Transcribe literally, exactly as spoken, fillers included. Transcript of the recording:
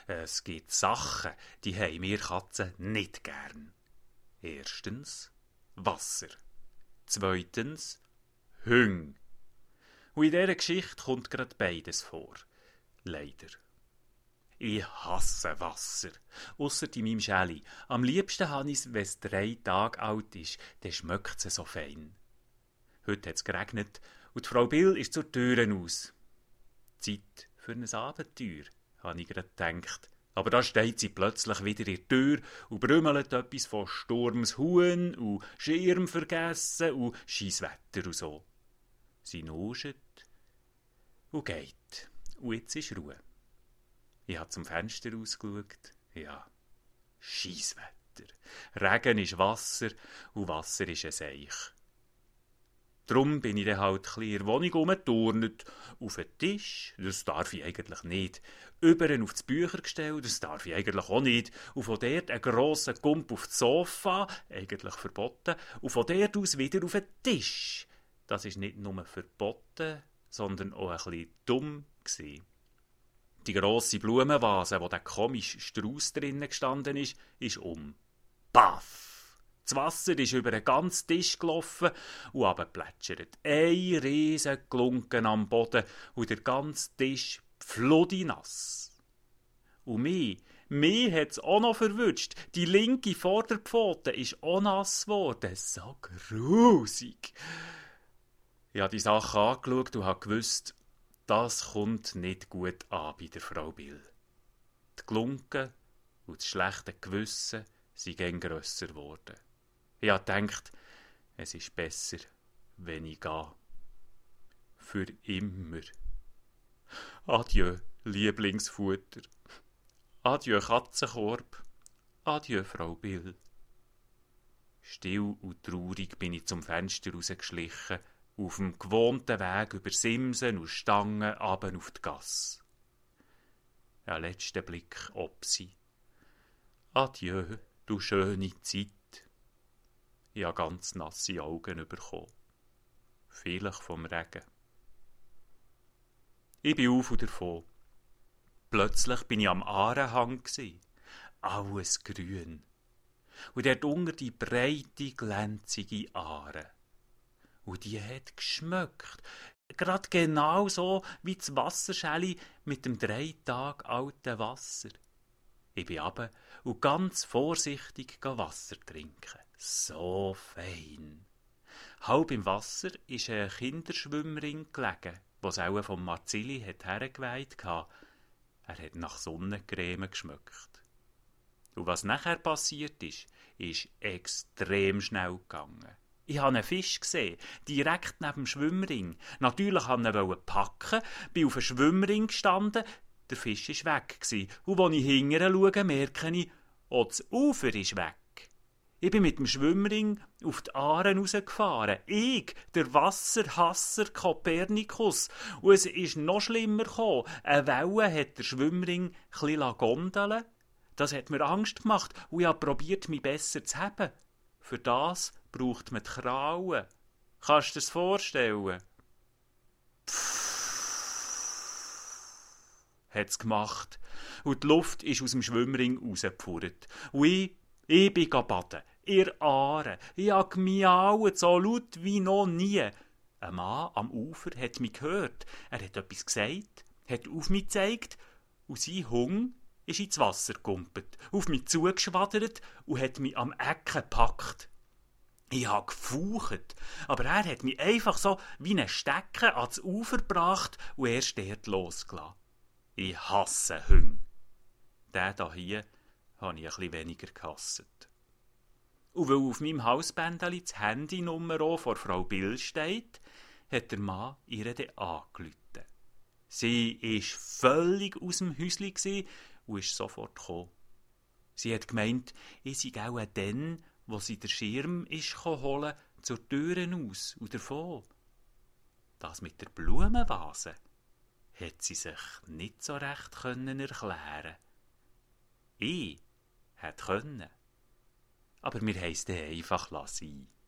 Es gibt Sachen, die haben wir Katzen nicht gern. Erstens Wasser. Zweitens Hunde. Und in dieser Geschichte kommt gerade beides vor. Leider. Ich hasse Wasser. Ausser in meinem Schäli. Am liebsten habe ich es, wenn es drei Tage alt ist. Dann schmeckt es so fein. Heute hat es geregnet und die Frau Bill ist zur Tür aus. Zeit für ein Abenteuer, habe ich gerade gedacht. Aber da steht sie plötzlich wieder in der Tür und brümmelt etwas von Sturmshuhn und Schirm vergessen und Scheisswetter und so. Sie nuschet und geht. Und jetzt ist Ruhe. Ich habe zum Fenster rausgeschaut. Ja, Scheisswetter. Regen ist Wasser und Wasser ist ein Seich. Drum bin ich dann halt ein bisschen in der Wohnung rumgeturnt. Auf den Tisch, das darf ich eigentlich nicht. Übern auf das Büchergestell, das darf ich eigentlich auch nicht. Und von dort einen grossen Gump auf das Sofa, eigentlich verboten. Und von dort aus wieder auf den Tisch. Das ist nicht nur verboten, sondern auch ein bisschen dumm gewesen. Die grosse Blumenvase, wo der komische Strauss drinnen gestanden ist, ist um. Paff! Das Wasser ist über den ganzen Tisch gelaufen und runtergeplätschert. Ein riesen Glunken am Boden und der ganze Tisch pfludinass. Und mich, mich hat es auch noch verwünscht. Die linke Vorderpfote ist auch nass geworden. So grusig. Ich habe die Sache angeschaut und habe gewusst, das kommt nicht gut an bei der Frau Bill. Die Glunken und das schlechte Gewissen sind gern grösser geworden. Ich habe gedacht, es ist besser, wenn ich gehe. Für immer. Adieu, Lieblingsfutter. Adieu, Katzenkorb. Adieu, Frau Bill. Still und traurig bin ich zum Fenster rausgeschlichen, auf dem gewohnten Weg über Simsen und Stangen runter auf die Gasse. Ein letzter Blick ob sie. Adieu, du schöne Zeit. Ich habe ganz nasse Augen bekommen. Vielleicht vom Regen. Ich bin auf und davon. Plötzlich bin ich am Aarenhang gsi. Alles grün. Und dort unter die breite, glänzige Aare. Und die hat geschmeckt. Gerade genau so wie das Wasserschäli mit dem drei Tage alten Wasser. Ich bin runter und ganz vorsichtig Wasser trinken. So fein. Halb im Wasser ist ein Kinderschwimmring gelegen, was auch vom Marzili hat hergeweiht hatte. Er hat nach Sonnencreme geschmeckt. Und was nachher passiert ist, ist extrem schnell gegangen. Ich habe einen Fisch gesehen, direkt neben dem Schwimmring. Natürlich wollte ich ihn packen, bin auf dem Schwimmring gestanden, der Fisch war weg. Und als ich hinterher schaue, merke ich, auch das Ufer ist weg. Ich bin mit dem Schwimmring auf die Aare rausgefahren. Ich, der Wasserhasser Kopernikus. Und es ist noch schlimmer gekommen. Eine Welle hat der Schwimmring ein bisschen gondeln. Das hat mir Angst gemacht und ich habe probiert, mich besser zu haben. Für das braucht man die Krauen. Kannst du dir das vorstellen? Hat's gemacht. Und die Luft ist aus dem Schwimmring rausgepfurrt. Und ich, ich bin baden. Ihr Aare. Ich habe gemiaut, so laut wie noch nie. Ein Mann am Ufer hat mich gehört. Er hat etwas gesagt, hat auf mich gezeigt und sein Hund ist ins Wasser gekumpelt, auf mich zugeschwadert und hat mich am Ecken gepackt. Ich habe gefaucht, aber er hat mich einfach so wie einen Stecken ans Ufer gebracht und erst dort losgelassen. Ich hasse Hunde. Den hier habe ich ein bisschen weniger gehasst. Und weil auf meinem Hausbändeli das Handynummer von Frau Bill steht, hat der Mann ihr dann angerufen. Sie war völlig aus dem Häuschen und ist sofort gekommen. Sie hat gemeint, ich sei auch dann, wo sie den Schirm ist holen, zur Tür aus und davon. Das mit der Blumenvase hat sie sich nicht so recht können erklären. Ich hätte können, aber wir haben es dann einfach sein.